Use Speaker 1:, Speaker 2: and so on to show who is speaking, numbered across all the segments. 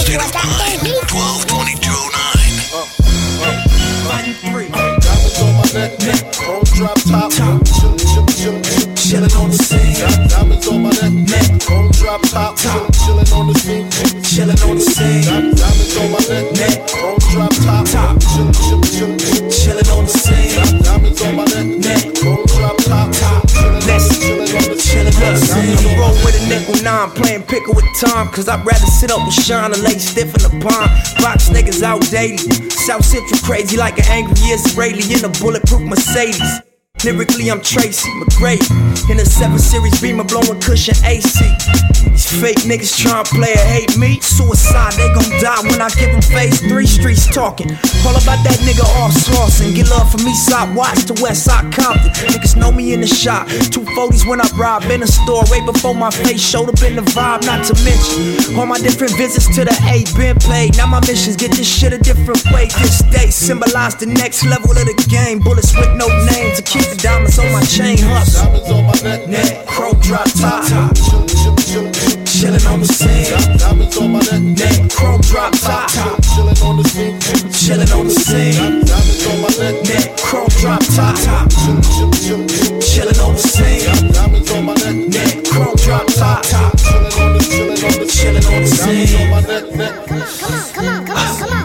Speaker 1: State of Mind, 12-2209.
Speaker 2: Diamonds on my neck, chrome drop top, chillin' on the scene. Diamonds on my neck, chrome drop top, chillin' on the scene. Chillin' on the scene. Diamonds on my neck, chrome drop top, chillin' on the scene. Diamonds on my neck, chrome drop top, chillin' on the scene.
Speaker 3: I'ma roll with a nickel 9, playing pickle with Tom, cause I'd rather sit up with Sean and lay stiff in the pond. Box niggas outdated, South Central crazy like an angry Israeli in a bulletproof Mercedes. Lyrically, I'm Tracy McGrady in a 7 Series Beamer blowing cushion AC. These fake niggas tryna play or hate me. Suicide, they gon' die when I give them phase 3. Streets talking all about that nigga off Slauson. Get love from East Side Watts to West Side Compton. Niggas know me in the shop. 240s when I rob in a store way before my face showed up in the vibe. Not to mention all my different visits to the A been played. Now my missions get this shit a different way. This day symbolize the next level of the game. Bullets with no name to keep the diamonds on my chain hustle.
Speaker 2: Diamonds on my neck,
Speaker 3: chrome drop top, chillin' on the scene.
Speaker 2: Diamonds on my neck,
Speaker 3: chrome drop top,
Speaker 2: chillin' on the scene.
Speaker 3: Chillin' on the scene.
Speaker 2: Diamonds on my neck,
Speaker 3: chrome drop top, chillin' on the scene.
Speaker 2: Diamonds on my neck,
Speaker 3: chrome drop top,
Speaker 2: chillin' on the scene.
Speaker 3: scene.
Speaker 2: On my neck.
Speaker 4: Come on.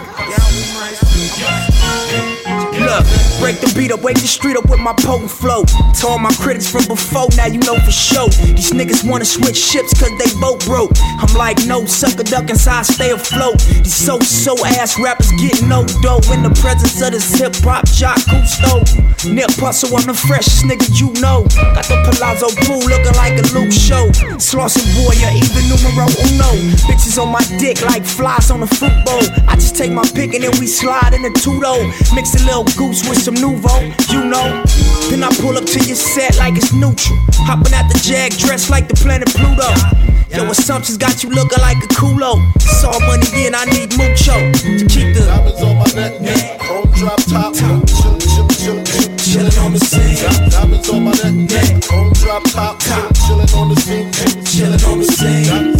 Speaker 3: Look, break the beat up, wake the street up with my potent flow. To all my critics from before, now you know for sure. These niggas wanna switch ships cause they both broke. I'm like, no, sucker duck inside, stay afloat. These so ass rappers getting no dough in the presence of this hip hop jock Gusto. Nip Hustle, I'm the freshest nigga you know. Got the Palazzo pool looking like a Luke show. Slauson warrior, even numero uno. Bitches on my dick like flies on a fruit bowl. I just take my pick and then we slide in the two-though. Mix a little goose with some Nouveau, you know. Then I pull up to your set like it's neutral. Hopping out the Jag, dressed like the planet Pluto. Yo, assumptions got you looking like a culo. It's all money in, I need mucho to keep the
Speaker 2: Diamonds on my neck, chrome drop top,
Speaker 3: chillin' on the scene.
Speaker 2: Diamonds on my neck, chrome drop top, chillin' on the scene.
Speaker 3: Chillin' on the scene.